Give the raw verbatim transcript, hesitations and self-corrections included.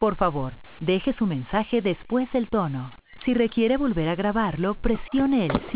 Por favor, deje su mensaje después del tono. Si requiere volver a grabarlo, presione el